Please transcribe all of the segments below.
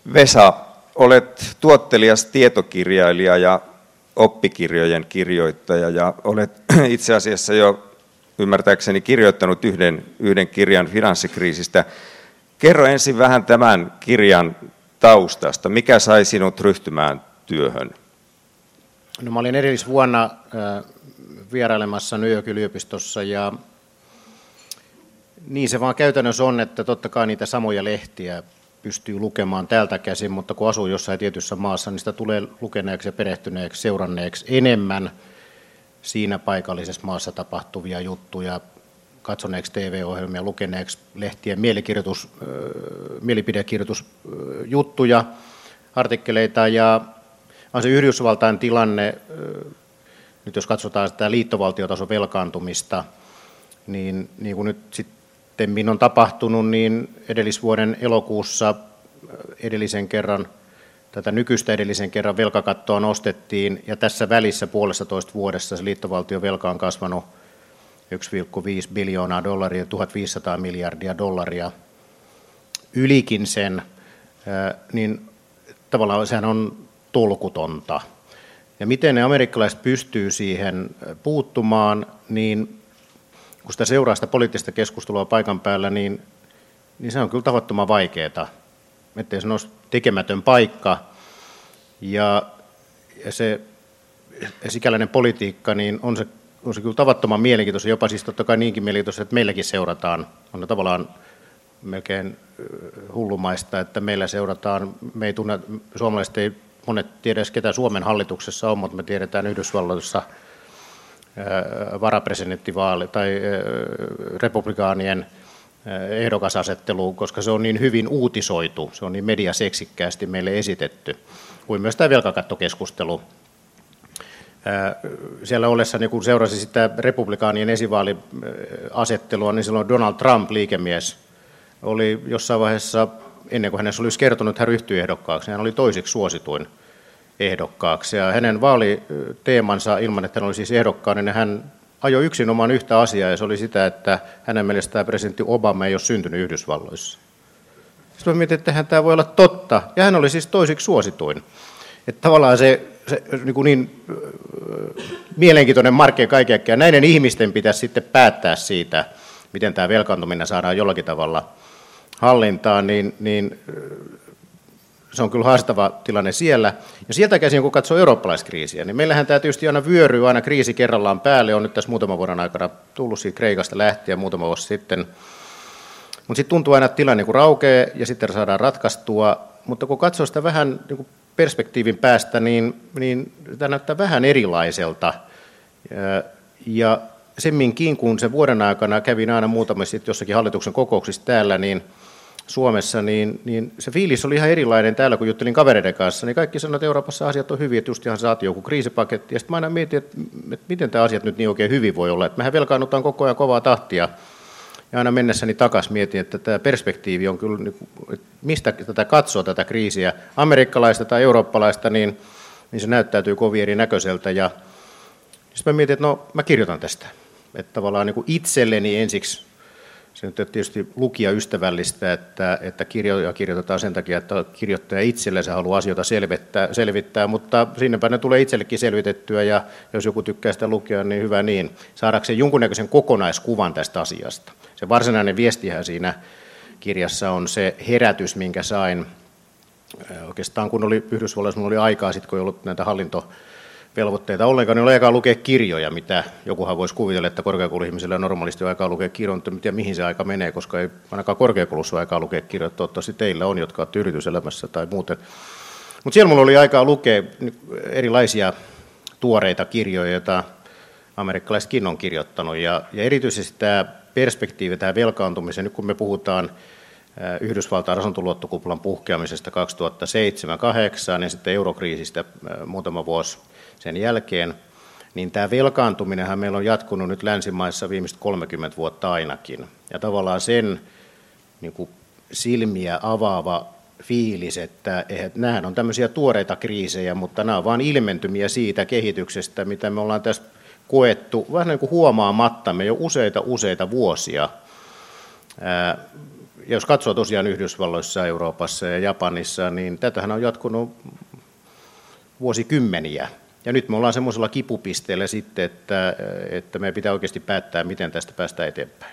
Vesa, olet tuottelias tietokirjailija ja oppikirjojen kirjoittaja ja olet itse asiassa jo ymmärtääkseni kirjoittanut yhden kirjan finanssikriisistä. Kerro ensin vähän tämän kirjan taustasta. Mikä sai sinut ryhtymään työhön? No, mä olin edellisvuonna vierailemassa New Yorkin yliopistossa ja niin se vaan käytännössä on, että totta kai niitä samoja lehtiä pystyy lukemaan täältä käsin, mutta kun asuu jossain tietyssä maassa, niin sitä tulee lukeneeksi ja perehtyneeksi, seuranneeksi enemmän siinä paikallisessa maassa tapahtuvia juttuja, katsoneeksi TV-ohjelmia, lukeneeksi lehtien mielipidekirjoitusjuttuja, artikkeleita ja on se Yhdysvaltain tilanne, nyt jos katsotaan sitä liittovaltiotason velkaantumista, niin kuin nyt sitten on tapahtunut, niin edellisvuoden elokuussa tätä nykyistä edellisen kerran velkakattoa nostettiin, ja tässä välissä 1,5 vuodessa se liittovaltion velka on kasvanut 1,5 biljoonaa dollaria, 1500 miljardia dollaria, ylikin sen, niin tavallaan sehän on tolkutonta. Ja miten ne amerikkalaiset pystyy siihen puuttumaan, niin kun sitä seuraa sitä poliittista keskustelua paikan päällä, niin se on kyllä tavattoman vaikeaa, ettei se olisi tekemätön paikka. Ja se sikäläinen politiikka, niin on se kyllä tavattoman mielenkiintoista, jopa siis totta kai niinkin mielenkiintoista, että meilläkin seurataan. On tavallaan melkein hullumaista, että meillä seurataan, me ei tunne, suomalaiset ei monet tiedä edes ketä Suomen hallituksessa on, mutta me tiedetään Yhdysvalloissa varapresidenttivaali tai republikaanien ehdokasasettelu, koska se on niin hyvin uutisoitu, se on niin mediaseksikkäästi meille esitetty, kuin myös tämä velkakattokeskustelu. Siellä ollessa, niin kun seurasi sitä republikaanien esivaaliasettelua, niin silloin Donald Trump, liikemies, oli jossain vaiheessa, ennen kuin hänessä olisi kertonut, että hän ryhtyi ehdokkaaksi, hän oli toiseksi suosituin ehdokkaaksi. Ja hänen vaaliteemansa, ilman että hän oli siis ehdokkaana, niin hän ajoi yksinomaan yhtä asiaa, ja se oli sitä, että hänen mielestään presidentti Obama ei ole syntynyt Yhdysvalloissa. Sitten mä mietin, että tämä voi olla totta, ja hän oli siis toiseksi suosituin. Että tavallaan se niin mielenkiintoinen markki kaikkiaan. Näiden ihmisten pitäisi sitten päättää siitä, miten tämä velkaantuminen saadaan jollakin tavalla hallintaan, niin se on kyllä haastava tilanne siellä. Ja sieltä käsin, kun katsoo eurooppalaiskriisiä, niin meillähän tämä tietysti aina vyöryy aina kriisi kerrallaan päälle. On nyt tässä muutaman vuoden aikana tullut siitä Kreikasta lähtien muutama vuosi sitten. Mutta sitten tuntuu aina, että tilanne kun raukeaa ja sitten saadaan ratkaistua. Mutta kun katsoo sitä vähän niin kuin perspektiivin päästä, niin tämä näyttää vähän erilaiselta. Ja semminkin, kun se vuoden aikana kävin aina muutamassa jossakin hallituksen kokouksissa täällä, niin Suomessa, niin se fiilis oli ihan erilainen täällä, kun juttelin kavereiden kanssa, niin kaikki sanoivat, että Euroopassa asiat on hyviä, että just ihan saatiin joku kriisipaketti, ja sitten mä aina mietin, että miten tämä asiat nyt niin oikein hyvin voi olla, että mehän velkaannutaan koko ajan kovaa tahtia, ja aina mennessäni takaisin mietin, että tämä perspektiivi on kyllä, että mistä tätä katsoo tätä kriisiä, amerikkalaista tai eurooppalaista, niin se näyttäytyy kovin erinäköiseltä, ja sitten mä mietin, että no mä kirjoitan tästä, että tavallaan niin kuin itselleni ensiksi. Se nyt on tietysti lukijaystävällistä, että kirjoja kirjoitetaan sen takia, että kirjoittaja itsellensä haluaa asioita selvittää, mutta sinnepä ne tulee itsellekin selvitettyä, ja jos joku tykkää sitä lukea, niin hyvä niin. Saadakseen jonkunnäköisen kokonaiskuvan tästä asiasta. Se varsinainen viestihän siinä kirjassa on se herätys, minkä sain oikeastaan, kun oli Yhdysvalloissa, minulla oli aikaa sitten, kun ei ollut näitä hallintovelvoitteita ollenkaan, niin oli aikaa lukea kirjoja, mitä jokuhan voisi kuvitella, että korkeakouluihmisillä on normaalisti aikaa lukea kirjoja, mutta en tiedä mihin se aika menee, koska ei ainakaan korkeakoulussa ole aikaa lukea kirjoja, toivottavasti teillä on, jotka olette yrityselämässä tai muuten. Mutta siellä minulla oli aikaa lukea erilaisia tuoreita kirjoja, joita amerikkalaisetkin on kirjoittanut, ja erityisesti tämä perspektiivi, tämä velkaantumisen, nyt kun me puhutaan Yhdysvaltain asuntoluottokuplan puhkeamisesta 2007-2008 ja sitten eurokriisistä muutama vuosi sen jälkeen, niin tämä velkaantuminenhan meillä on jatkunut nyt länsimaissa viimeiset 30 vuotta ainakin. Ja tavallaan sen niin kuin silmiä avaava fiilis, että nämähän on tämmöisiä tuoreita kriisejä, mutta nämä on vain ilmentymiä siitä kehityksestä, mitä me ollaan tässä koettu vähän niin kuin huomaamattamme jo useita vuosia. jos katsoo tosiaan Yhdysvalloissa, Euroopassa ja Japanissa, niin tätähän on jatkunut vuosikymmeniä. Ja nyt me ollaan semmoisella kipupisteellä sitten, että meidän pitää oikeasti päättää, miten tästä päästään eteenpäin.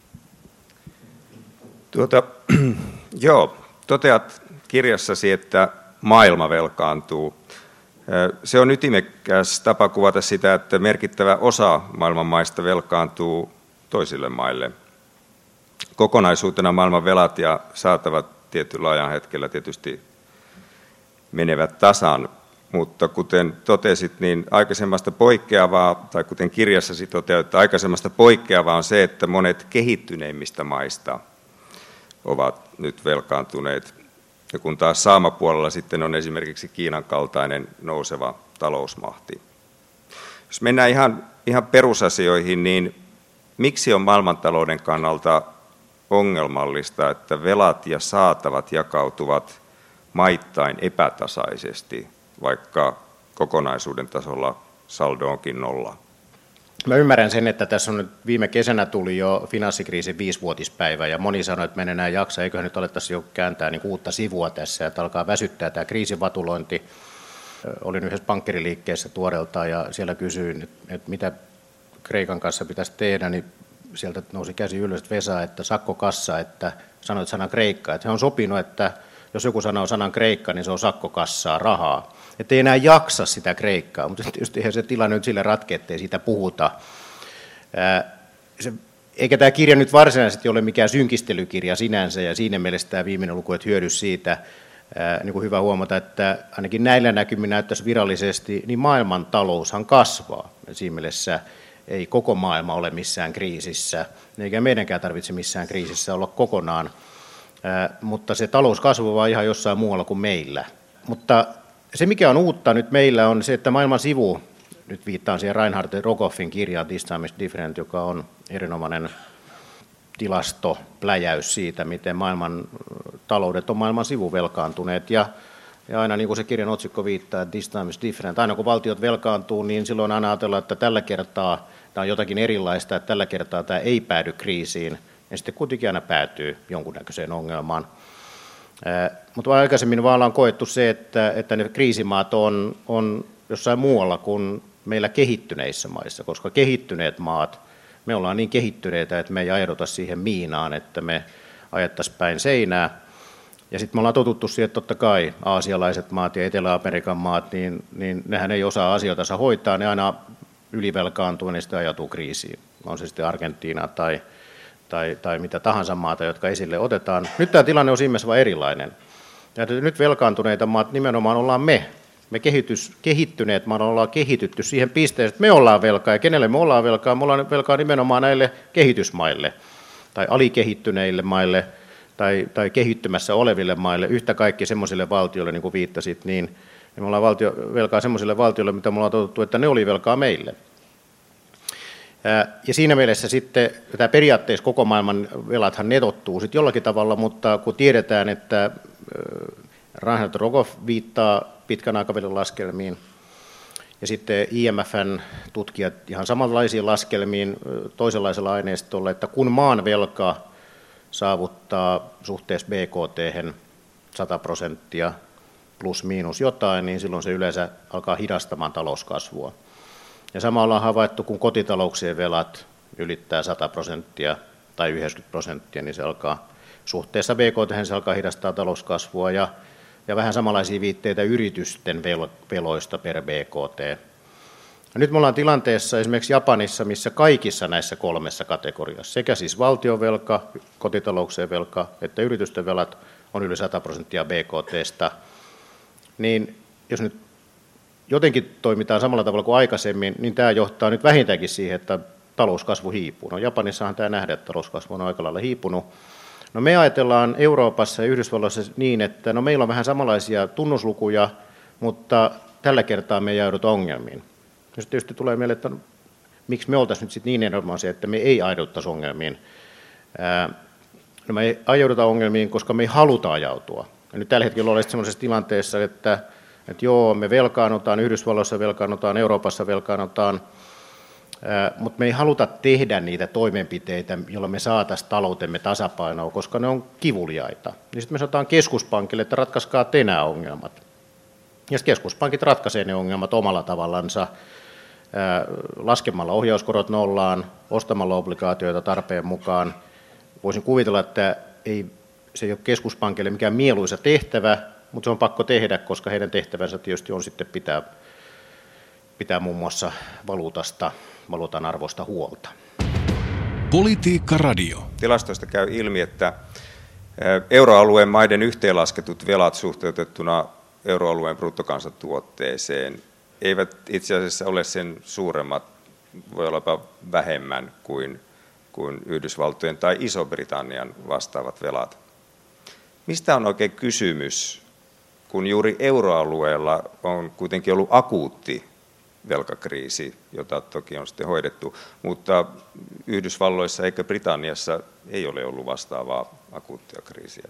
Joo, toteat kirjassasi, että maailma velkaantuu. Se on ytimekäs tapa kuvata sitä, että merkittävä osa maailman maista velkaantuu toisille maille. Kokonaisuutena maailman velat ja saatavat tietyllä ajanhetkellä tietysti menevät tasan, mutta kuten totesit, niin aikaisemmasta poikkeavaa, tai kuten kirjassasi toteat, aikaisemmasta poikkeavaa on se, että monet kehittyneimmistä maista ovat nyt velkaantuneet. Ja kun taas saamapuolella sitten on esimerkiksi Kiinan kaltainen nouseva talousmahti. Jos mennään ihan perusasioihin, niin miksi on maailmantalouden kannalta ongelmallista, että velat ja saatavat jakautuvat maittain epätasaisesti, vaikka kokonaisuuden tasolla saldo onkin nolla? Mä ymmärrän sen, että tässä on nyt viime kesänä tuli jo finanssikriisin 5-vuotispäivä ja moni sanoi, että me en enää jaksa, eiköhän nyt alettaisiin jo kääntää niin uutta sivua tässä, että alkaa väsyttää tämä kriisivatulointi. Olin yhdessä pankkiriliikkeessä tuoreeltaan ja siellä kysyin, että mitä Kreikan kanssa pitäisi tehdä, niin sieltä nousi käsi ylös, että Vesa, että sakkokassa, että sanoit sanan Kreikka, että he on sopinut, että jos joku sanoo sanan Kreikka, niin se on sakkokassaa, rahaa. Että ei enää jaksa sitä Kreikkaa, mutta tietysti eihän se tilanne nyt sille ratkea, ettei siitä puhuta. Eikä tämä kirja nyt varsinaisesti ole mikään synkistelykirja sinänsä, ja siinä mielessä tämä viimeinen luku, että hyödy siitä, niin kuin hyvä huomata, että ainakin näillä näkymin näyttäisi virallisesti, niin maailman taloushan kasvaa. Ja siinä mielessä ei koko maailma ole missään kriisissä, eikä meidänkään tarvitse missään kriisissä olla kokonaan, mutta se talous kasvaa ihan jossain muualla kuin meillä. Mutta se, mikä on uutta nyt meillä, on se, että maailman sivu, nyt viittaan siihen Reinhard Rogoffin kirjaan This Time is Different, joka on erinomainen tilastopläjäys siitä, miten maailman taloudet on maailman sivu velkaantuneet. Ja aina niin kuin se kirjan otsikko viittaa, This Time is Different, aina kun valtiot velkaantuu, niin silloin aina ajatellaan, että tällä kertaa tämä on jotakin erilaista, että tällä kertaa tämä ei päädy kriisiin, ja sitten kuitenkin aina päätyy jonkunnäköiseen ongelmaan. Mutta aikaisemmin vaan on koettu se, että ne kriisimaat on jossain muualla kuin meillä kehittyneissä maissa, koska kehittyneet maat, me ollaan niin kehittyneitä, että me ei ajauduta siihen miinaan, että me ajettaisiin päin seinää. Ja sitten me ollaan totuttu siihen, että totta kai aasialaiset maat ja Etelä-Amerikan maat, niin nehän ei osaa asioitansa hoitaa, ne aina ylivelkaantuu, niin sitten ajatuu kriisiin. On se sitten Argentiina tai mitä tahansa maata, jotka esille otetaan. Nyt tämä tilanne on siinä mielessä vaan erilainen. Ja nyt velkaantuneita maat nimenomaan ollaan me. Me kehittyneet maat ollaan kehitytty siihen pisteeseen, että me ollaan velkaa. Ja kenelle me ollaan velkaa? Me ollaan velkaa nimenomaan näille kehitysmaille tai alikehittyneille maille tai kehittymässä oleville maille. Yhtä kaikki semmoisille valtioille, niin kuin viittasit, niin me ollaan velkaa semmoisille valtioille, mitä me ollaan totuttu, että ne oli velkaa meille. Ja siinä mielessä sitten tämä periaatteessa koko maailman velathan netottuu sitten jollakin tavalla, mutta kun tiedetään, että Reinhard Rogoff viittaa pitkän aikavälin laskelmiin ja sitten IMFn tutkijat ihan samanlaisiin laskelmiin toisenlaisella aineistolla, että kun maan velka saavuttaa suhteessa BKT 100% plus miinus jotain, niin silloin se yleensä alkaa hidastamaan talouskasvua. Ja sama ollaan havaittu, kun kotitalouksien velat ylittää 100% tai 90%, niin se alkaa suhteessa BKT, se alkaa hidastaa talouskasvua ja vähän samanlaisia viitteitä yritysten veloista per BKT. Ja nyt me ollaan tilanteessa esimerkiksi Japanissa, missä kaikissa näissä kolmessa kategoriassa, sekä siis valtionvelka, kotitalouksien velka että yritysten velat on yli 100% BKT:stä, niin jos nyt jotenkin toimitaan samalla tavalla kuin aikaisemmin, niin tämä johtaa nyt vähintäänkin siihen, että talouskasvu hiipuu. No Japanissahan tämä nähdään, että talouskasvu on aika lailla hiipunut. No me ajatellaan Euroopassa ja Yhdysvalloissa niin, että no meillä on vähän samanlaisia tunnuslukuja, mutta tällä kertaa me ei ajauduta ongelmiin. Ja tietysti tulee mieleen, että miksi me oltaisiin nyt sitten niin erinomaisia, että me ei ajauduttaisi ongelmiin. No me ei ajauduta ongelmiin, koska me ei haluta ajautua. Ja nyt tällä hetkellä ollaan sellaisessa tilanteessa, että joo, me velkaannutaan, Yhdysvalloissa velkaannutaan, Euroopassa velkaannutaan, mutta me ei haluta tehdä niitä toimenpiteitä, joilla me saataisiin taloutemme tasapainoa, koska ne on kivuliaita. Niin sitten me sanotaan keskuspankille, että ratkaiskaa te nämä ongelmat. Ja sitten keskuspankit ratkaisee ne ongelmat omalla tavallansa, laskemalla ohjauskorot nollaan, ostamalla obligaatioita tarpeen mukaan. Voisin kuvitella, että se ei ole keskuspankille mikään mieluisa tehtävä, mutta se on pakko tehdä, koska heidän tehtävänsä tietysti on sitten pitää muun muassa valuutan arvosta huolta. Politiikka Radio. Tilastoista käy ilmi, että euroalueen maiden yhteenlasketut velat suhteutettuna euroalueen bruttokansantuotteeseen eivät itse asiassa ole sen suuremmat, voi olla jopa vähemmän kuin Yhdysvaltojen tai Iso-Britannian vastaavat velat. Mistä on oikein kysymys, kun juuri euroalueella on kuitenkin ollut akuutti velkakriisi, jota toki on sitten hoidettu, mutta Yhdysvalloissa eikä Britanniassa ei ole ollut vastaavaa akuuttia kriisiä?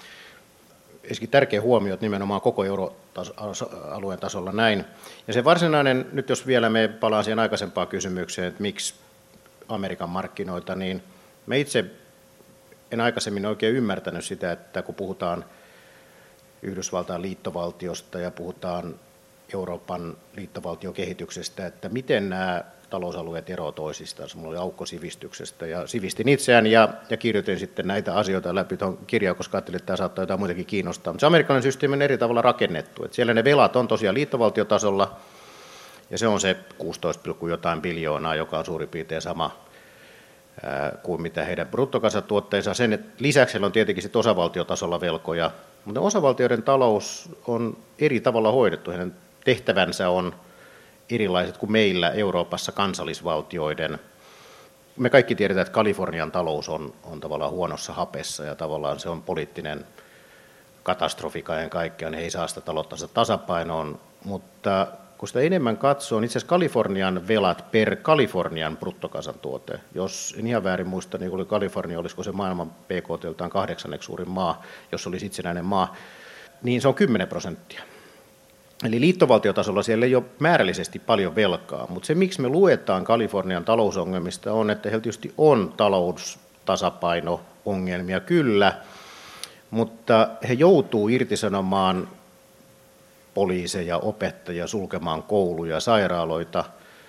Esikin tärkeä huomio, että nimenomaan koko euroalueen tasolla näin. Ja se varsinainen, nyt jos vielä me palaan siihen aikaisempaan kysymykseen, että miksi Amerikan markkinoita, niin me itse en aikaisemmin oikein ymmärtänyt sitä, että kun puhutaan Yhdysvaltain liittovaltiosta ja puhutaan Euroopan liittovaltiokehityksestä, että miten nämä talousalueet eroavat toisistaan. Minulla oli aukko sivistyksestä ja sivistin itseään ja kirjoitin sitten näitä asioita läpi tuon kirjaan, koska ajattelin, että tämä saattaa jotain muitakin kiinnostaa. Mutta se amerikkalainen systeemi on eri tavalla rakennettu. Että siellä ne velat on tosiaan liittovaltiotasolla ja se on se 16,jotain biljoonaa, joka on suurin piirtein sama kuin mitä heidän bruttokansantuotteensa. Sen lisäksi heillä on tietenkin sitten osavaltiotasolla velkoja, mutta osavaltioiden talous on eri tavalla hoidettu. Heidän tehtävänsä on erilaiset kuin meillä Euroopassa kansallisvaltioiden. Me kaikki tiedetään, että Kalifornian talous on tavallaan huonossa hapessa ja tavallaan se on poliittinen katastrofi kaiken kaikkiaan. He ei saa sitä talouttansa tasapainoon, mutta kun sitä enemmän katsoo, niin itse asiassa Kalifornian velat per Kalifornian bruttokansantuote, jos en ihan väärin muista, niin oli Kalifornia, olisiko se maailman PKT:ltaan 8. suurin maa, jos olisi itsenäinen maa, niin se on 10%. Eli liittovaltiotasolla siellä ei ole määrällisesti paljon velkaa, mutta se miksi me luetaan Kalifornian talousongelmista on, että heillä tietysti on taloustasapaino-ongelmia kyllä, mutta he joutuu irtisanomaan poliiseja, opettajia, sulkemaan kouluja, sairaaloita,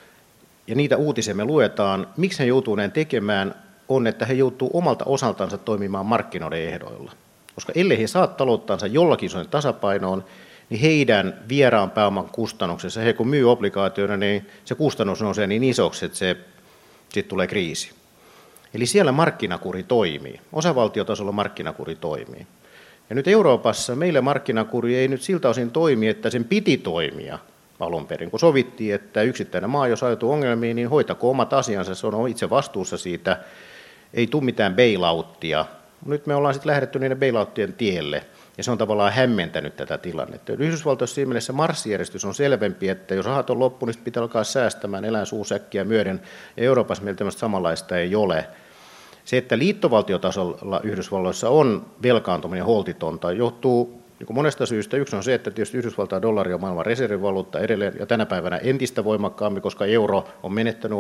ja niitä uutisia me luetaan. Miksi he joutuu näin tekemään, on, että he joutuu omalta osaltansa toimimaan markkinoiden ehdoilla. Koska ellei he saa talouttansa jollakin tasapainoon, niin heidän vieraan pääoman kustannuksessa, he kun myy obligaatioina, niin se kustannus nousee niin isoksi, että siitä tulee kriisi. Eli siellä markkinakuri toimii, osavaltiotasolla markkinakuri toimii. Ja nyt Euroopassa meillä markkinakuri ei nyt siltä osin toimi, että sen piti toimia alun perin, kun sovittiin, että yksittäinen maa, jos ajautuu ongelmiin, niin hoitako omat asiansa, se on itse vastuussa siitä, ei tule mitään bailouttia. Nyt me ollaan sitten lähdetty niiden bailouttien tielle, ja se on tavallaan hämmentänyt tätä tilannetta. Yhdysvaltoissa siinä mielessä marssijärjestys on selvempi, että jos rahat on loppu, niin pitää alkaa säästämään eläinsuusäkkiä myöden, ja Euroopassa meillä tämmöistä samanlaista ei ole. Se, että liittovaltiotasolla Yhdysvalloissa on velkaantuminen holtitonta, johtuu niin monesta syystä. Yksi on se, että tietysti Yhdysvaltain dollari on maailman reservivaluutta edelleen ja tänä päivänä entistä voimakkaammin, koska euro on menettänyt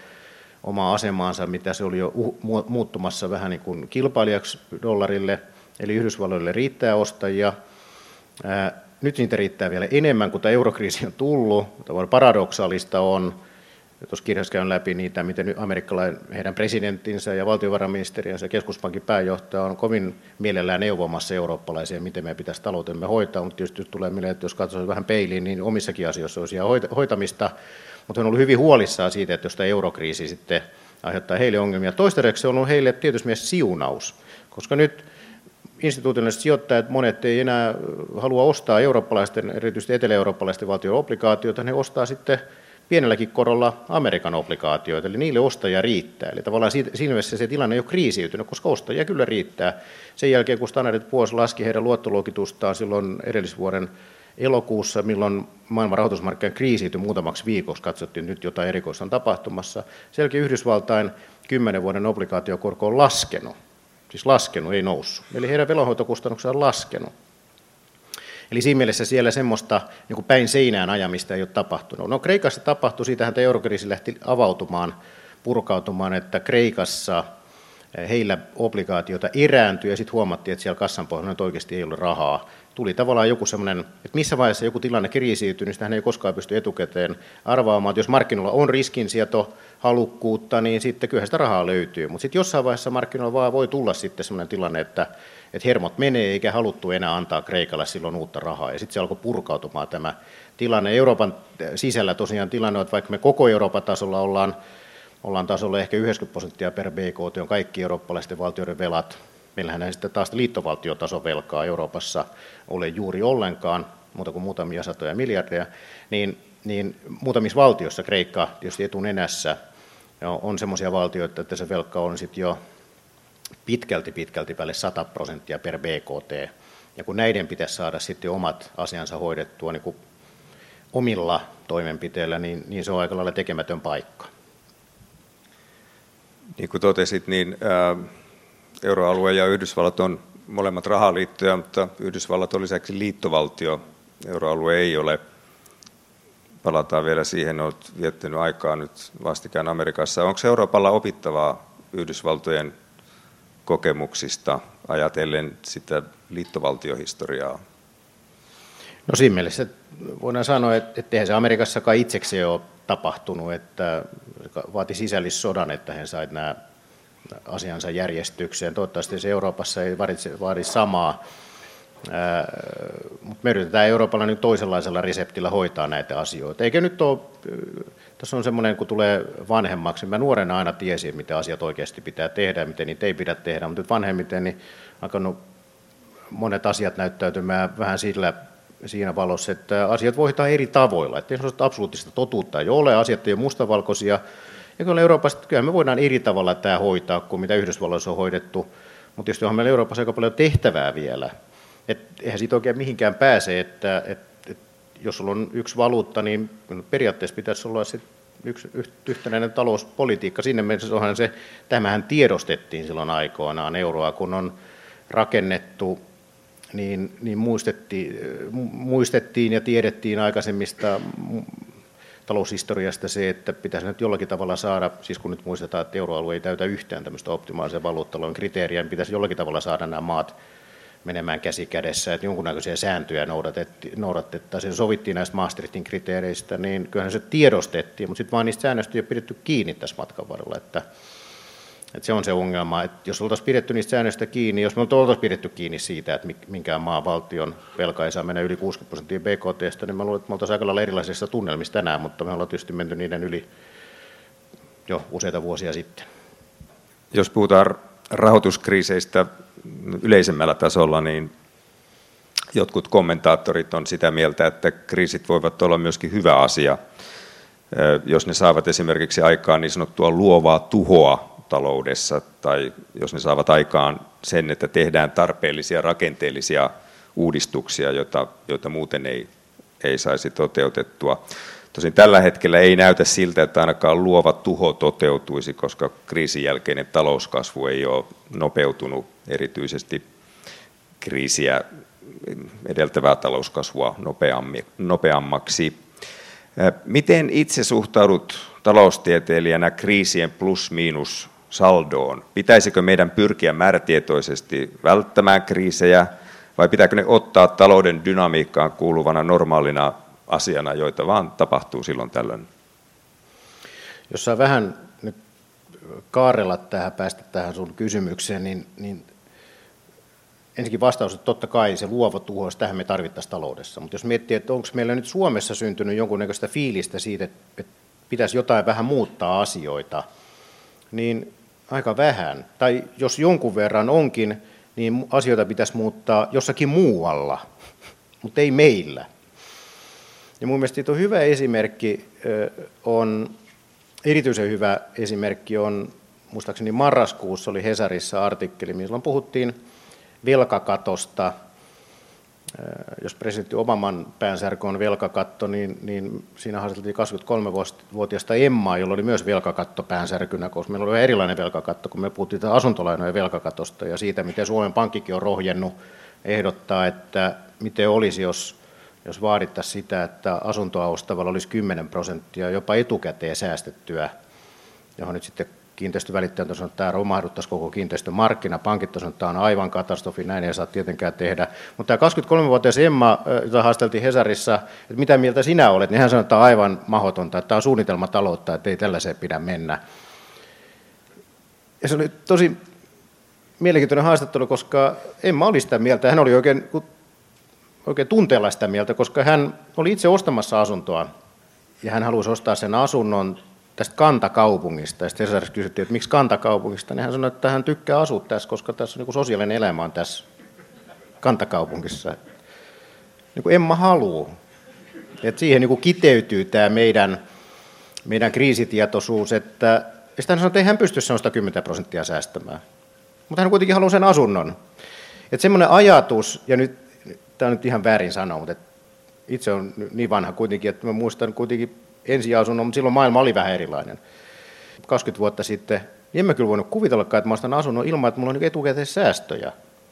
omaa asemaansa, mitä se oli jo muuttumassa vähän niin kuin kilpailijaksi dollarille, eli Yhdysvalloille riittää ostajia. Nyt niitä riittää vielä enemmän, kun tämä eurokriisi on tullut. Paradoksaalista on, tuossa kirjassa käyn läpi niitä, miten amerikkalainen heidän presidenttinsä ja valtiovarainministeriönsä ja keskuspankin pääjohtaja on kovin mielellään neuvomassa eurooppalaisia, miten meidän pitäisi taloutemme hoitaa, mutta tietysti tulee mieleen, että jos katsoisi vähän peiliin, niin omissakin asioissa olisi ihan hoitamista, mutta on ollut hyvin huolissaan siitä, että jos tämä eurokriisi sitten aiheuttaa heille ongelmia. Toistaiseksi se on ollut heille tietysti myös siunaus, koska nyt instituutioiden sijoittajat, monet ei enää halua ostaa eurooppalaisten, erityisesti etelä-eurooppalaisten valtion obligaatioita, ne ostaa sitten pienelläkin korolla Amerikan obligaatioita, eli niille ostajia riittää. Eli tavallaan siinä mielessä se tilanne ei ole kriisiytynyt, koska ostajia kyllä riittää. Sen jälkeen, kun Standard & Poor's laski heidän luottoluokitustaan silloin edellisvuoden elokuussa, milloin maailman rahoitusmarkkinan kriisiytyi muutamaksi viikoksi, katsottiin nyt jotain erikoista on tapahtumassa. Sen jälkeen Yhdysvaltain 10 vuoden obligaatiokorko on laskenut, siis laskenut, ei noussut. Eli heidän velanhoitokustannuksensa on laskenut. Eli siinä mielessä siellä semmoista niin kuin päin seinään ajamista ei ole tapahtunut. No Kreikassa tapahtui, siitähän tämä eurokriisi lähti avautumaan, purkautumaan, että Kreikassa heillä obligaatiota erääntyi ja sitten huomattiin, että siellä kassan pohjalla nyt oikeasti ei ollut rahaa. Tuli tavallaan joku semmoinen, että missä vaiheessa joku tilanne kriisiytyy, niin sitähän ei koskaan pysty etukäteen arvaamaan, että jos markkinoilla on riskinsietohalukkuutta, niin sitten kyllähän sitä rahaa löytyy. Mutta sitten jossain vaiheessa markkinoilla vaan voi tulla sitten semmoinen tilanne, että hermot menee eikä haluttu enää antaa Kreikalle silloin uutta rahaa. Ja sitten se alkoi purkautumaan tämä tilanne. Euroopan sisällä tosiaan tilanne on, että vaikka me koko Euroopan tasolla ollaan tasolla ehkä 90% per BKT, on kaikki eurooppalaisten valtioiden velat. Meillähän ei sitten taas liittovaltiotason velkaa Euroopassa ole juuri ollenkaan, muuta kuin muutamia satoja miljardeja, niin muutamissa valtioissa, Kreikka tietysti etunenässä, on semmoisia valtioita, että se velka on sitten jo pitkälti päälle 100% per BKT. Ja kun näiden pitäisi saada sitten omat asiansa hoidettua niin kuin omilla toimenpiteillä, niin se on aika lailla tekemätön paikka. Niin kuin totesit, niin euroalue ja Yhdysvallat on molemmat rahaliittoja, mutta Yhdysvallat on lisäksi liittovaltio. Euroalue ei ole. Palataan vielä siihen, olet viettänyt aikaa nyt vastikään Amerikassa. Onko Euroopalla opittavaa Yhdysvaltojen kokemuksista ajatellen sitä liittovaltiohistoriaa? No siinä mielessä voidaan sanoa, että eihän se Amerikassakaan itsekseen ole tapahtunut, että vaati sisällissodan, että he saivat nämä asiansa järjestykseen. Toivottavasti se Euroopassa ei vaadi samaa, mutta me yritetään Euroopalla nyt toisenlaisella reseptillä hoitaa näitä asioita. Eikä nyt ole, tässä on semmoinen, kun tulee vanhemmaksi, mä nuorena aina tiesin, mitä asiat oikeasti pitää tehdä ja miten niitä ei pidä tehdä, mutta nyt vanhemmiten niin alkanut monet asiat näyttäytymään vähän siinä valossa, että asiat voi hoitaa eri tavoilla, että ei sellaista absoluuttista totuutta ei ole, asiat ei ole mustavalkoisia, ja kyllä Euroopassa, kyllä me voidaan eri tavalla tämä hoitaa kuin mitä Yhdysvalloissa on hoidettu, mutta tietysti onhan meillä Euroopassa aika paljon tehtävää vielä. Eihän siitä oikein mihinkään pääse, että jos sulla on yksi valuutta, niin periaatteessa pitäisi olla yksi yhtenäinen talouspolitiikka. Sinne mielessä onhan se, tämähän tiedostettiin silloin aikoinaan euroa, kun on rakennettu, niin muistettiin ja tiedettiin aikaisemmista taloushistoriasta se, että pitäisi nyt jollakin tavalla saada, siis kun nyt muistetaan, että euroalue ei täytä yhtään tämmöistä optimaalisen valuuttalon kriteeriä, niin pitäisi jollakin tavalla saada nämä maat menemään käsi kädessä, että jonkunnäköisiä sääntöjä noudatettaisiin. Sovittiin näistä Maastrichtin kriteereistä, niin kyllähän se tiedostettiin, mutta sitten vaan niistä säännöistä ei ole pidetty kiinni tässä matkan varrella, että se on se ongelma, että jos oltaisiin pidetty niistä säännöistä kiinni, jos me oltaisiin pidetty kiinni siitä, että minkään maan valtion velka ei saa mennä yli 60% BKT:stä, niin mä luulen, että me oltaisiin aika lailla erilaisissa tunnelmissa tänään, mutta me ollaan tietysti menty niiden yli jo useita vuosia sitten. Jos puhutaan rahoituskriiseistä yleisemmällä tasolla, niin jotkut kommentaattorit on sitä mieltä, että kriisit voivat olla myöskin hyvä asia, jos ne saavat esimerkiksi aikaan niin sanottua luovaa tuhoa taloudessa, tai jos ne saavat aikaan sen, että tehdään tarpeellisia rakenteellisia uudistuksia, joita muuten ei saisi toteutettua. Tosin tällä hetkellä ei näytä siltä, että ainakaan luova tuho toteutuisi, koska kriisin jälkeinen talouskasvu ei ole nopeutunut erityisesti kriisiä edeltävää talouskasvua nopeammaksi. Miten itse suhtaudut taloustieteilijänä kriisien plus-miinus saldoon? Pitäisikö meidän pyrkiä määrätietoisesti välttämään kriisejä vai pitääkö ne ottaa talouden dynamiikkaan kuuluvana normaalina asiana, joita vaan tapahtuu silloin tällöin? Jos saa vähän nyt kaarella päästä tähän sun kysymykseen, niin ensinnäkin vastaus, että totta kai se luova tuho, tähän me tarvittaisiin taloudessa. Mutta jos miettii, että onko meillä nyt Suomessa syntynyt jonkunnäköistä fiilistä siitä, että pitäisi jotain vähän muuttaa asioita, niin aika vähän. Tai jos jonkun verran onkin, niin asioita pitäisi muuttaa jossakin muualla, mutta ei meillä. Ja mun mielestä on hyvä esimerkki, erityisen hyvä esimerkki on, muistaakseni marraskuussa oli Hesarissa artikkeli, milloin puhuttiin velkakatosta. Jos presidentti Obaman päänsärky on velkakatto, niin siinä haastateltiin 23-vuotiaasta Emmaa, jolla oli myös velkakatto päänsärkynä, koska meillä oli erilainen velkakatto, kun me puhuttiin asuntolainojen velkakatosta ja siitä, miten Suomen Pankkikin on rohjennut ehdottaa, että miten olisi, jos vaadittaisiin sitä, että asuntoa ostavalla olisi 10% jopa etukäteen säästettyä, johon nyt sitten kiinteistövälittäjät sanoo, että tämä romahduttaisi koko kiinteistömarkkina, pankit sanoo, että tämä on aivan katastrofi, näin ei saa tietenkään tehdä. Mutta tämä 23-vuotias Emma, jota haasteltiin Hesarissa, että mitä mieltä sinä olet, niin hän sanoi, että tämä on aivan mahdotonta, että tämä on suunnitelmataloutta, että ei tällaiseen pidä mennä. Ja se oli tosi mielenkiintoinen haastattelu, koska Emma oli sitä mieltä, hän oli oikein tunteella sitä mieltä, koska hän oli itse ostamassa asuntoa ja hän halusi ostaa sen asunnon tästä kantakaupungista. Ja sitten Hesarissa kysyttiin, että miksi kantakaupungista, niin hän sanoi, että hän tykkää asua tässä, koska tässä on niin sosiaalinen elämä on tässä kantakaupungissa. Niin kuin Emma haluaa. Että siihen niin kuin kiteytyy tämä meidän kriisitietoisuus, että hän sanoi, että ei hän pysty sellaista 10% säästämään. Mutta hän kuitenkin haluaa sen asunnon. Että semmoinen ajatus, ja nyt tämä on nyt ihan väärin sanoa, mutta itse on niin vanha kuitenkin, että mä muistan kuitenkin ensiasunnon, mutta silloin maailma oli vähän erilainen. 20 vuotta sitten, niin en mä kyllä voinut kuvitellakaan, että mä ostan asunnon ilman, että mulla on etukäteissäästöjä.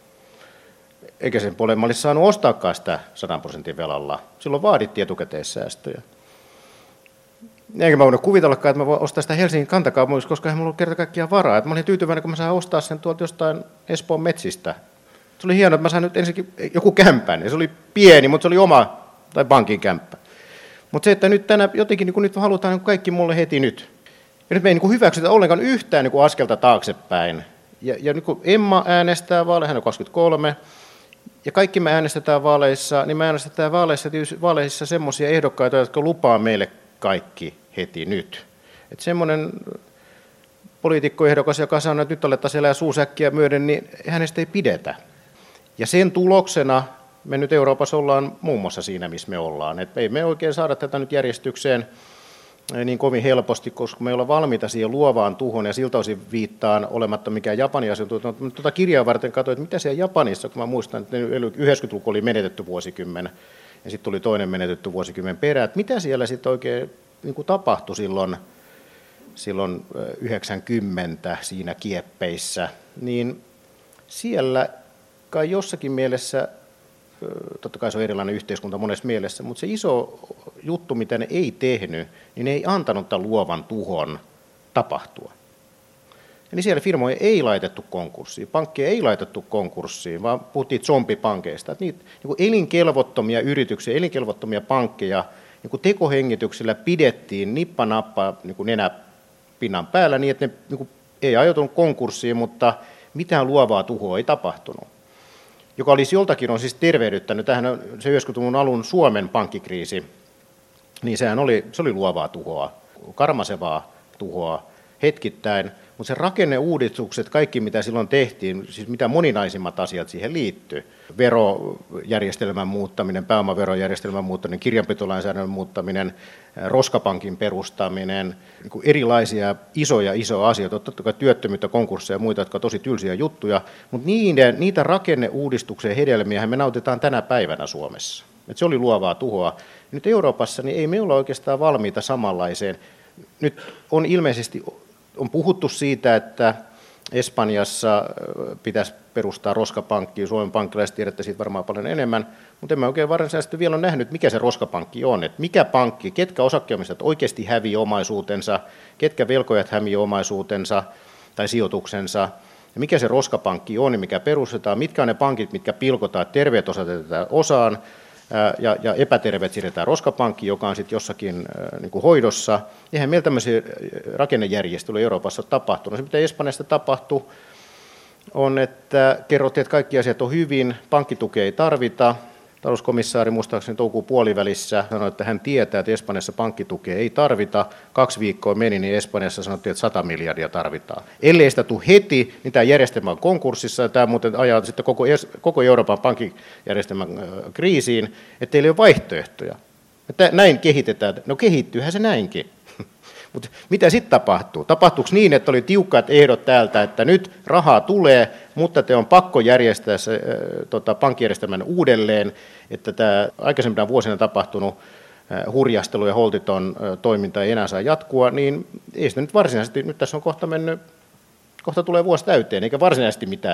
Eikä sen puolella mä olisi saanut ostaakaan sitä 100% velalla. Silloin vaadittiin etukäteissäästöjä. Eikä mä voinut kuvitellakaan, että mä voin ostaa sitä Helsingin kantakaupungissa, koska ei mulla ollut kerta kaikkiaan varaa. Että mä olin tyytyväinen, kun mä sain ostaa sen tuolta jostain Espoon metsistä. Se oli hienoa, että mä sain nyt ensinnäkin joku kämpän. Ja se oli pieni, mutta se oli oma tai pankin kämppä. Mutta se, että nyt tänään jotenkin niin nyt halutaan kaikki mulle heti nyt. Ja nyt me ei niin hyväksytä ollenkaan yhtään niin askelta taaksepäin. Ja nyt kun Emma äänestää vaaleissa, hän on 23, ja kaikki me äänestetään vaaleissa, niin me äänestetään vaaleissa semmoisia ehdokkaita, jotka lupaa meille kaikki heti nyt. Että semmoinen poliitikkoehdokas, joka sanoo, että nyt alettaisiin elää suusäkkiä myöden, niin hänestä ei pidetä. Ja sen tuloksena me nyt Euroopassa ollaan muun muassa siinä, missä me ollaan. Että ei me oikein saada tätä nyt järjestykseen niin kovin helposti, koska me ei olla valmiita siihen luovaan tuhoon, ja siltä osin viittaan olematta mikään Japanin asiantuntija. Tuota kirjaa varten katsoin, että mitä siellä Japanissa, kun mä muistan, että 90-luku oli menetetty vuosikymmen, ja sitten tuli toinen menetetty vuosikymmen perään, että mitä siellä sitten oikein niin kuin tapahtui silloin 90 siinä kieppeissä, niin siellä kai jossakin mielessä, totta kai se on erilainen yhteiskunta monessa mielessä, mutta se iso juttu, mitä ne ei tehnyt, niin ne ei antanut tämän luovan tuhon tapahtua. Eli siellä firmoja ei laitettu konkurssiin, pankkeja ei laitettu konkurssiin, vaan puhuttiin zombipankeista. Että niitä niin elinkelvottomia yrityksiä, elinkelvottomia pankkeja niin tekohengityksellä pidettiin nippanappa niin nenäpinnan päällä niin, että ne niin ei ajautunut konkurssiin, mutta mitään luovaa tuhoa ei tapahtunut. Joka olisi joltakin on siis tervehdyttänyt, tämähän on se 90-luvun alun Suomen pankkikriisi, niin se oli luovaa tuhoa, karmasevaa tuhoa hetkittäin, mutta se rakenneuudistukset, kaikki mitä silloin tehtiin, siis mitä moninaisimmat asiat siihen liittyy, verojärjestelmän muuttaminen, pääomaverojärjestelmän muuttaminen, kirjanpitolainsäädännön muuttaminen, roskapankin perustaminen, niin erilaisia isoja asioita, totta kai työttömyyttä, konkursseja ja muita, jotka on tosi tylsiä juttuja, mutta niitä rakenneuudistuksen hedelmiä me nautitaan tänä päivänä Suomessa. Et se oli luovaa tuhoa. Nyt Euroopassa niin ei me olla oikeastaan valmiita samanlaiseen. Nyt on ilmeisesti puhuttu siitä, että Espanjassa pitäisi perustaa roskapankki, Suomen pankkilaiset tiedätte siitä varmaan paljon enemmän, mutta en mä oikein varsinaisesti vielä ole nähnyt, mikä se roskapankki on, että mikä pankki, ketkä osakkeenomistajat oikeasti häviää omaisuutensa, ketkä velkojat häviää omaisuutensa tai sijoituksensa, ja mikä se roskapankki on, mikä perustetaan, mitkä on ne pankit, mitkä pilkotaan, että terveet osatetaan osaan, ja epäterveet siirretään roskapankkiin, joka on sitten jossakin niin kuin hoidossa. Eihän meillä tämmöisiä rakennejärjestelyjä Euroopassa ole tapahtunut. Se, mitä Espanjasta tapahtui, on, että kerrottiin, että kaikki asiat on hyvin, pankkitukea ei tarvita. Talouskomissaari muistaakseni toukokuun puolivälissä sanoi, että hän tietää, että Espanjassa pankkitukea ei tarvita. 2 viikkoa meni, niin Espanjassa sanottiin, että 100 miljardia tarvitaan. Ellei sitä tule heti, niin tämä järjestelmä on konkurssissa, ja tämä muuten ajaa sitten koko Euroopan pankkijärjestelmän kriisiin, että ei ole vaihtoehtoja. Että näin kehitetään. No kehittyyhän se näinkin. Mutta mitä sitten tapahtuu? Tapahtuuko niin, että oli tiukkat ehdot täältä, että nyt rahaa tulee, mutta te on pakko järjestää se pankkijärjestelmän uudelleen, että tämä aikaisempina vuosina tapahtunut hurjastelu ja holtiton toiminta ei enää saa jatkua, niin ei sitä nyt varsinaisesti, nyt tässä on kohta tulee vuosi täyteen, eikä varsinaisesti mitään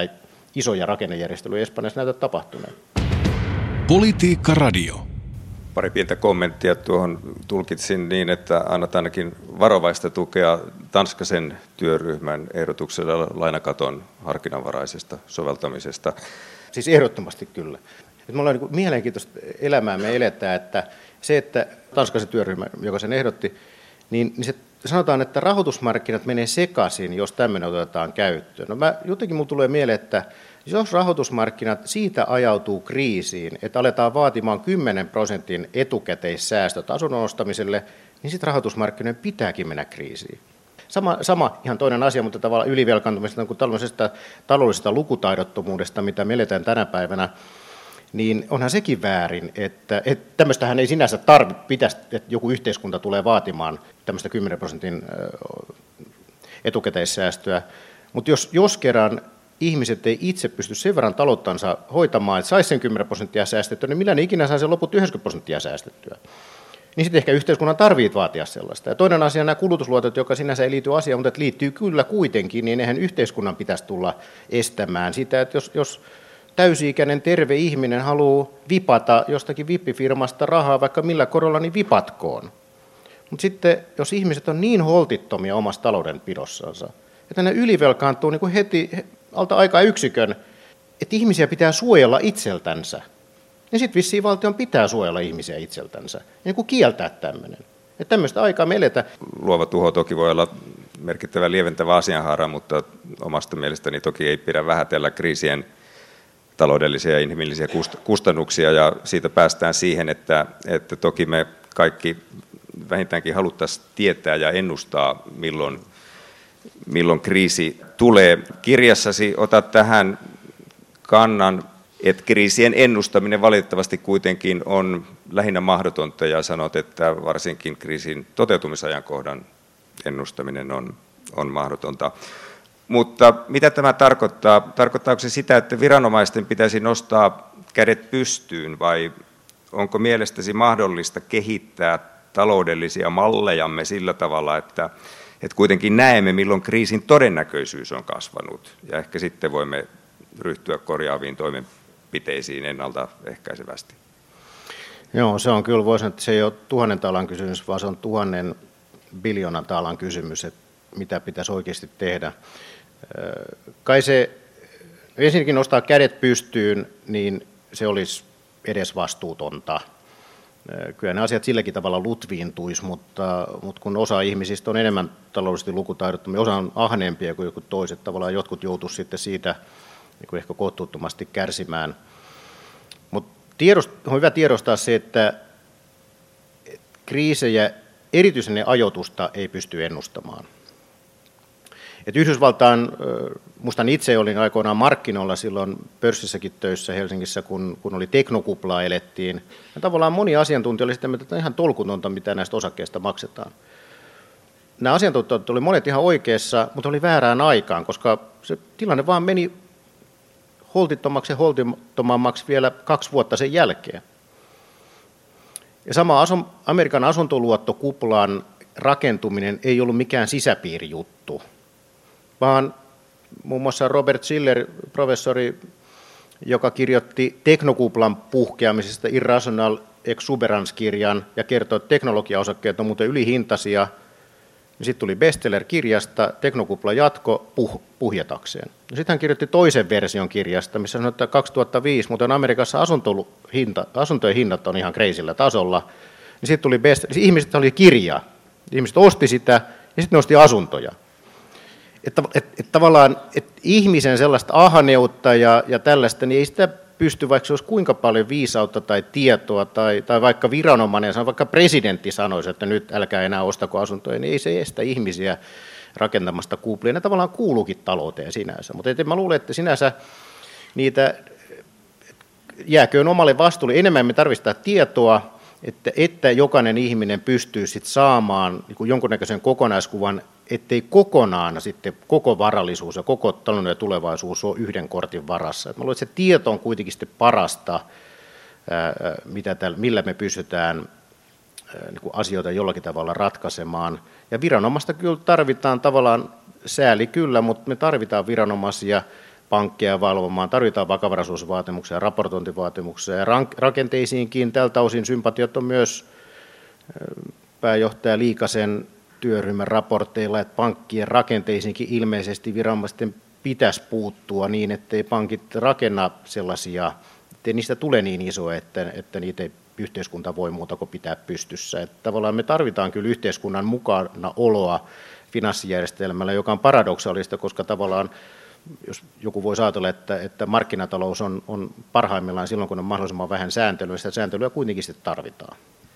isoja rakennejärjestelyjä Espanjassa näytä tapahtuneen. Politiikka Radio. Pari pientä kommenttia tuohon tulkitsin niin, että annat ainakin varovaista tukea Tanskasen työryhmän ehdotuksella lainakaton harkinnanvaraisesta soveltamisesta. Siis ehdottomasti kyllä. Et me ollaan niin mielenkiintoista elämää me eletään, että se, että Tanskasen työryhmä, joka sen ehdotti, niin se sanotaan, että rahoitusmarkkinat menee sekaisin, jos tämmöinen otetaan käyttöön. No jotenkin minulle tulee mieleen, että jos rahoitusmarkkinat siitä ajautuu kriisiin, että aletaan vaatimaan 10% etukäteissäästöt asunnon ostamiselle, niin sitten rahoitusmarkkinoiden pitääkin mennä kriisiin. Sama ihan toinen asia, mutta tavallaan ylivelkaantumisesta kuin tällaisesta taloudellisesta lukutaidottomuudesta, mitä me eletään tänä päivänä, niin onhan sekin väärin, että tämmöistähän ei sinänsä pitäisi, että joku yhteiskunta tulee vaatimaan tämmöistä 10% etukäteissäästöä, mutta jos kerran ihmiset ei itse pysty sen verran talouttansa hoitamaan, että saisi sen 10% säästettyä, niin millä ne ikinä saa sen loput 90% säästettyä. Niin sitten ehkä yhteiskunnan tarvitsee vaatia sellaista. Ja toinen asia on nämä kulutusluotot, joka sinänsä ei liity asiaan, mutta liittyy kyllä kuitenkin, niin eihän yhteiskunnan pitäisi tulla estämään sitä, että jos täysi-ikäinen terve ihminen haluaa vipata jostakin vippifirmasta rahaa vaikka millä korolla, niin vipatkoon. Mutta sitten jos ihmiset on niin holtittomia omassa taloudenpidossansa, että ne ylivelkaantuu niin kuin heti alta aikaa yksikön, että ihmisiä pitää suojella itseltänsä, niin sitten vissiin valtion pitää suojella ihmisiä itseltänsä, niin kuin kieltää tämmöinen. Että tämmöistä aikaa me eletään. Luova tuho toki voi olla merkittävä lieventävä asianhaara, mutta omasta mielestäni toki ei pidä vähätellä kriisien taloudellisia ja inhimillisiä kustannuksia, ja siitä päästään siihen, että toki me kaikki vähintäänkin haluttaisiin tietää ja ennustaa, milloin kriisi tulee. Kirjassasi otat tähän kannan, että kriisien ennustaminen valitettavasti kuitenkin on lähinnä mahdotonta, ja sanot, että varsinkin kriisin toteutumisajankohdan ennustaminen on mahdotonta. Mutta mitä tämä tarkoittaa? Tarkoittaako se sitä, että viranomaisten pitäisi nostaa kädet pystyyn, vai onko mielestäsi mahdollista kehittää taloudellisia mallejamme sillä tavalla, että kuitenkin näemme, milloin kriisin todennäköisyys on kasvanut, ja ehkä sitten voimme ryhtyä korjaaviin toimenpiteisiin ennaltaehkäisevästi? Joo, se on kyllä, voisin, että se ei ole 1000 taalan kysymys, vaan se on 1000 biljoonan taalan kysymys, että mitä pitäisi oikeasti tehdä. Kai se ensinnäkin nostaa kädet pystyyn, niin se olisi edes vastuutonta. Kyllä ne asiat silläkin tavalla lutviintuisi, mutta kun osa ihmisistä on enemmän taloudellisesti lukutaidottomia, osa on ahneempia kuin jotkut toiset, tavallaan jotkut joutuisivat sitten siitä niin kuin ehkä kohtuuttomasti kärsimään. Mutta on hyvä tiedostaa se, että kriisejä, erityisen ajoitusta ei pysty ennustamaan. Et Yhdysvaltain, muistan itse olin aikoinaan markkinoilla silloin pörssissäkin töissä Helsingissä, kun oli teknokuplaa elettiin. Ja tavallaan moni asiantuntija oli sitten, että on ihan tolkutonta, mitä näistä osakkeista maksetaan. Nämä asiantuntijat oli monet ihan oikeassa, mutta oli väärään aikaan, koska se tilanne vaan meni holtittomaksi ja holtittomammaksi vielä 2 vuotta sen jälkeen. Ja sama Amerikan asuntoluottokuplan rakentuminen ei ollut mikään sisäpiirijuttu, vaan muun muassa Robert Shiller, professori, joka kirjoitti teknokuplan puhkeamisesta Irrational Exuberance-kirjan ja kertoi, että teknologiaosakkeet on muuten ylihintaisia. Sitten tuli bestseller-kirjasta, teknokupla jatko puhjatakseen. Sitten hän kirjoitti toisen version kirjasta, missä sanoi, että 2005, muuten Amerikassa asuntojen hinnat on ihan kreisillä tasolla. Sitten tuli ihmiset oli kirja, ihmiset osti sitä ja sitten ne osti asuntoja. Että tavallaan ihmisen sellaista ahneutta ja tällaista, niin ei sitä pysty, vaikka se olisi kuinka paljon viisautta tai tietoa, tai vaikka viranomainen, vaikka presidentti sanoisi, että nyt älkää enää ostako asuntoja, niin ei se estä ihmisiä rakentamasta kuplia. Ne tavallaan kuuluukin talouteen sinänsä, mutta mä luulen, että sinänsä niitä jääköön omalle vastuulle. Enemmän me tarvitsemme tietoa, että jokainen ihminen pystyy sitten saamaan niin jonkunnäköisen kokonaiskuvan, ettei kokonaan sitten koko varallisuus ja koko taloudellinen tulevaisuus ole yhden kortin varassa. Mä luulen, että se tieto on kuitenkin sitten parasta, millä me pystytään niin asioita jollakin tavalla ratkaisemaan. Ja viranomaista kyllä tarvitaan tavallaan, sääli kyllä, mutta me tarvitaan viranomaisia pankkeja valvomaan, tarvitaan vakavaraisuusvaatimuksia, raportointivaatimuksia ja rakenteisiinkin. Tältä osin sympatiot on myös pääjohtaja Liikasen työryhmän raporteilla, että pankkien rakenteisiinkin ilmeisesti viranomaisten pitäisi puuttua niin, ettei pankit rakenna sellaisia, ettei niistä tule niin isoja, että niitä ei yhteiskunta voi muuta kuin pitää pystyssä. Että tavallaan me tarvitaan kyllä yhteiskunnan mukana oloa finanssijärjestelmällä, joka on paradoksaalista, koska tavallaan jos joku voi ajatella, että markkinatalous on parhaimmillaan silloin, kun on mahdollisimman vähän sääntelyä, sitä sääntelyä kuitenkin sitten tarvitaan.